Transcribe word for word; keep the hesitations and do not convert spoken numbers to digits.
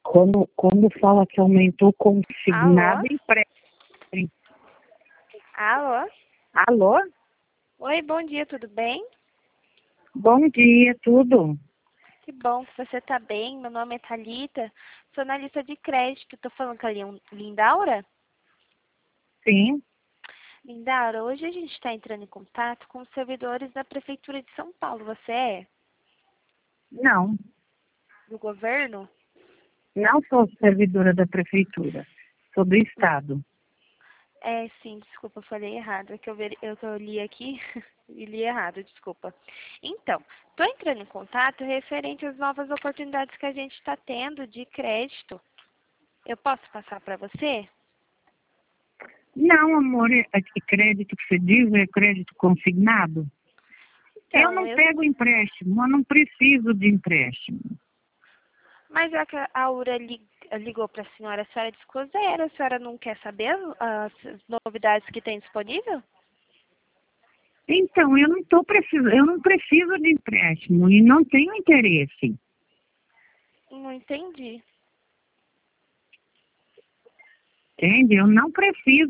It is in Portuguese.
Quando, quando fala que aumentou consignado, empréstimo. Alô? Alô? Oi, bom dia, tudo bem? Bom dia, tudo? Que bom que você está bem. Meu nome é Thalita, sou analista de crédito. Estou falando com a Lin- Lindaura? Sim. Lindaura, hoje a gente está entrando em contato com os servidores da Prefeitura de São Paulo. Você é Não, do governo? não sou servidora da prefeitura, sou do estado. É, sim, desculpa, eu falei errado. É que eu, veri- eu, que eu li aqui e li errado, desculpa. Então, estou entrando em contato referente às novas oportunidades que a gente está tendo de crédito. Eu posso passar para você? Não, amor, é é crédito que você diz é crédito consignado? Eu Então, não eu pego empréstimo, eu não preciso de empréstimo. Mas já que a Aura li- ligou para a senhora, a senhora desconsidera, a senhora não quer saber as as novidades que tem disponível? Então, eu não tô precisando, eu não preciso de empréstimo e não tenho interesse. Não entendi. Entende? Eu não preciso.